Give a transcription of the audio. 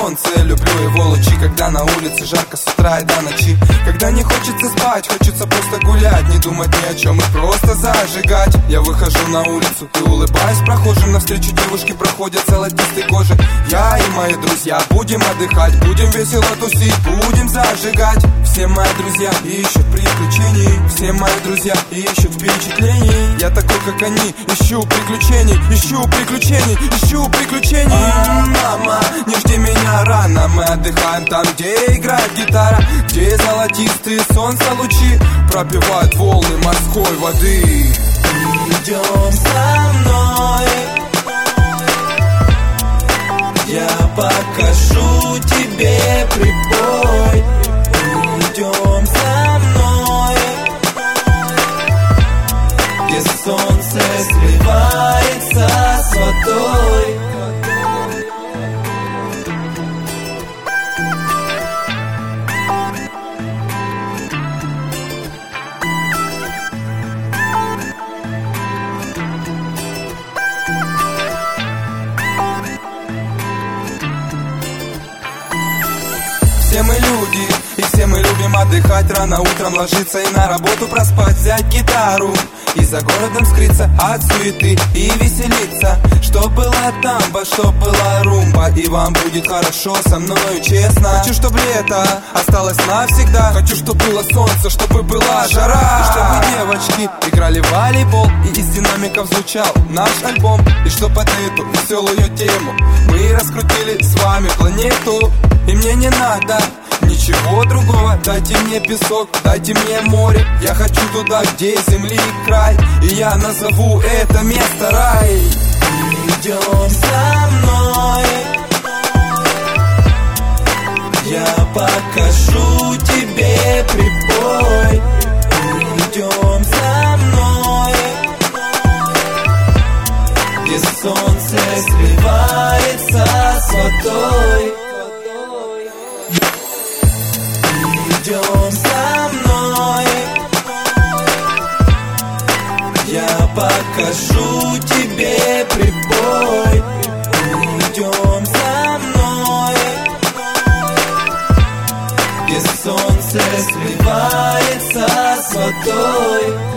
солнце, люблю его лучи. Когда на улице жарко с утра и до ночи. Когда не хочется спать, хочется просто гулять. Не думать ни о чем и просто зажигать. Я выхожу на улицу и улыбаюсь прохожим. Навстречу девушки проходят золотистой кожи. Я и мои друзья будем отдыхать, будем весело тусить, будем зажигать. Все мои друзья ищут приключений, все мои друзья ищут впечатлений. Я такой, как они, ищу приключений, ищу приключений, ищу приключений. Мама, не жди меня рано, мы отдыхаем там, где играет гитара, где золотистые солнца лучи пробивают волны морской воды. Идем со мной, я покажу тебе прибой. Идем со мной, где солнце сливается с водой. Все мы люди, и все мы любим отдыхать. Рано утром ложиться и на работу проспать. Взять гитару и за городом скрыться от суеты и веселиться. Чтоб была тамба, чтоб была румба, и вам будет хорошо со мною, честно. Хочу, чтоб лето осталось навсегда. Хочу, чтоб было солнце, чтобы была жара. И чтобы девочки играли в волейбол, и из динамиков звучал наш альбом. И чтоб под эту веселую тему мы раскрутили с вами планету. И мне не надо ничего другого. Дайте мне песок, дайте мне море. Я хочу туда, где земли край, и я назову это место рай. Идем со мной, я покажу тебе прибой. Идем со мной, где солнце сливается с водой. Идем со мной, я покажу тебе прибой. Идем со мной, где солнце сливается с водой.